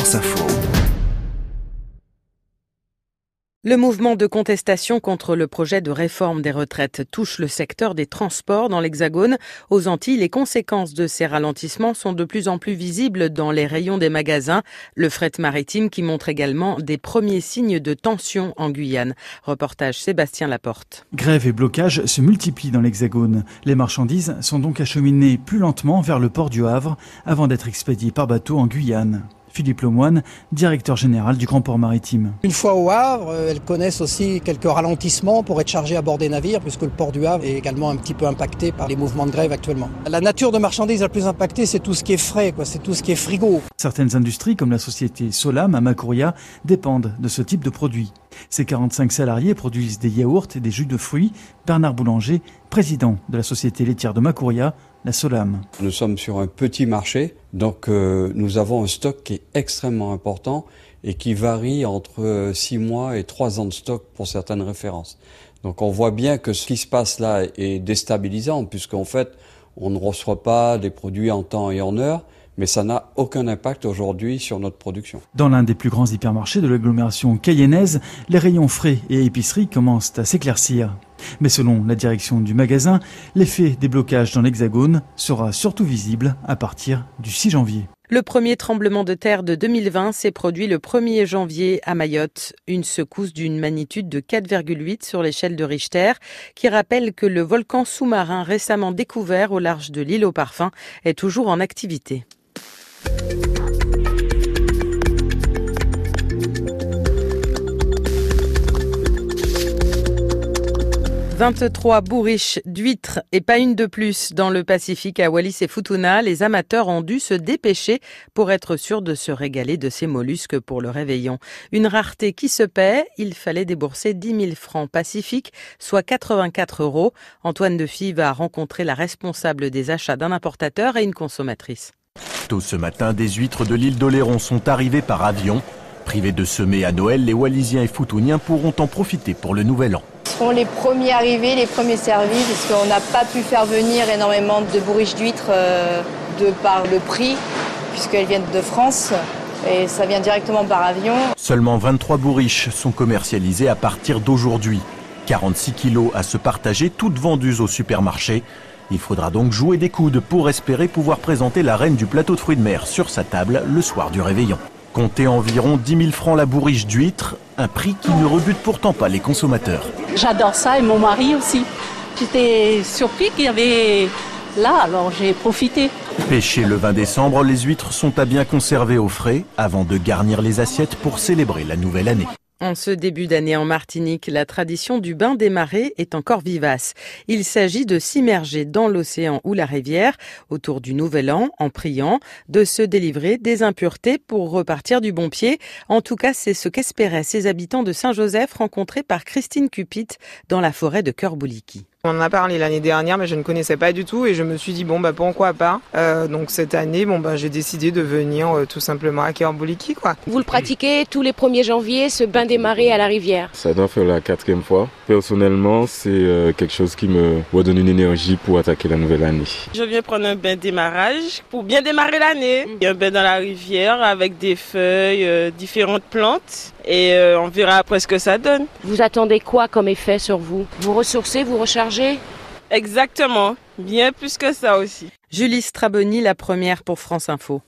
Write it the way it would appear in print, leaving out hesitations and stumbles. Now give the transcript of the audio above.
France Info. Le mouvement de contestation contre le projet de réforme des retraites touche le secteur des transports dans l'Hexagone. Aux Antilles, les conséquences de ces ralentissements sont de plus en plus visibles dans les rayons des magasins. Le fret maritime qui montre également des premiers signes de tension en Guyane. Reportage Sébastien Laporte. Grèves et blocages se multiplient dans l'Hexagone. Les marchandises sont donc acheminées plus lentement vers le port du Havre avant d'être expédiées par bateau en Guyane. Philippe Lemoine, directeur général du Grand Port Maritime. Une fois au Havre, elles connaissent aussi quelques ralentissements pour être chargées à bord des navires, puisque le port du Havre est également un petit peu impacté par les mouvements de grève actuellement. La nature de marchandises la plus impactée, c'est tout ce qui est frais, c'est tout ce qui est frigo. Certaines industries, comme la société Solam à Macouria, dépendent de ce type de produit. Ces 45 salariés produisent des yaourts et des jus de fruits. Bernard Boulanger, président de la société laitière de Macouria, la Solam. Nous sommes sur un petit marché, donc nous avons un stock qui est extrêmement important et qui varie entre 6 mois et 3 ans de stock pour certaines références. Donc on voit bien que ce qui se passe là est déstabilisant, puisqu'en fait on ne reçoit pas des produits en temps et en heure, mais ça n'a aucun impact aujourd'hui sur notre production. Dans l'un des plus grands hypermarchés de l'agglomération cayennaise, les rayons frais et épiceries commencent à s'éclaircir. Mais selon la direction du magasin, l'effet des blocages dans l'Hexagone sera surtout visible à partir du 6 janvier. Le premier tremblement de terre de 2020 s'est produit le 1er janvier à Mayotte. Une secousse d'une magnitude de 4,8 sur l'échelle de Richter qui rappelle que le volcan sous-marin récemment découvert au large de l'île aux Parfums est toujours en activité. 23 bourriches d'huîtres et pas une de plus dans le Pacifique à Wallis et Futuna. Les amateurs ont dû se dépêcher pour être sûrs de se régaler de ces mollusques pour le réveillon. Une rareté qui se paie, il fallait débourser 10 000 francs pacifiques, soit 84 €. Antoine Defy va rencontrer la responsable des achats d'un importateur et une consommatrice. Tôt ce matin, des huîtres de l'île d'Oléron sont arrivées par avion. Privés de semer à Noël, les Wallisiens et Futuniens pourront en profiter pour le nouvel an. Ce sont les premiers arrivés, les premiers servis, puisqu'on n'a pas pu faire venir énormément de bourriches d'huîtres de par le prix, puisqu'elles viennent de France et ça vient directement par avion. Seulement 23 bourriches sont commercialisées à partir d'aujourd'hui. 46 kilos à se partager, toutes vendues au supermarché. Il faudra donc jouer des coudes pour espérer pouvoir présenter la reine du plateau de fruits de mer sur sa table le soir du réveillon. Comptez environ 10 000 francs la bourriche d'huîtres, un prix qui ne rebute pourtant pas les consommateurs. J'adore ça et mon mari aussi. J'étais surpris qu'il y avait là, alors j'ai profité. Pêchées le 20 décembre, les huîtres sont à bien conserver au frais avant de garnir les assiettes pour célébrer la nouvelle année. En ce début d'année en Martinique, la tradition du bain des marées est encore vivace. Il s'agit de s'immerger dans l'océan ou la rivière autour du Nouvel An en priant, de se délivrer des impuretés pour repartir du bon pied. En tout cas, c'est ce qu'espéraient ces habitants de Saint-Joseph rencontrés par Christine Cupit dans la forêt de Cœur-Bouliki. On en a parlé l'année dernière, mais je ne connaissais pas du tout et je me suis dit pourquoi pas. Donc cette année, j'ai décidé de venir tout simplement à Cœur-Bouliki, quoi. Vous le pratiquez tous les 1er janvier, ce bain des marées à la rivière? Ça doit faire la 4e fois. Personnellement, c'est quelque chose qui me redonne une énergie pour attaquer la nouvelle année. Je viens prendre un bain démarrage pour bien démarrer l'année. Il y a un bain dans la rivière avec des feuilles, différentes plantes. Et on verra après ce que ça donne. Vous attendez quoi comme effet sur vous? Vous ressourcez, vous rechargez? Exactement, bien plus que ça aussi. Julie Straboni, la première pour France Info.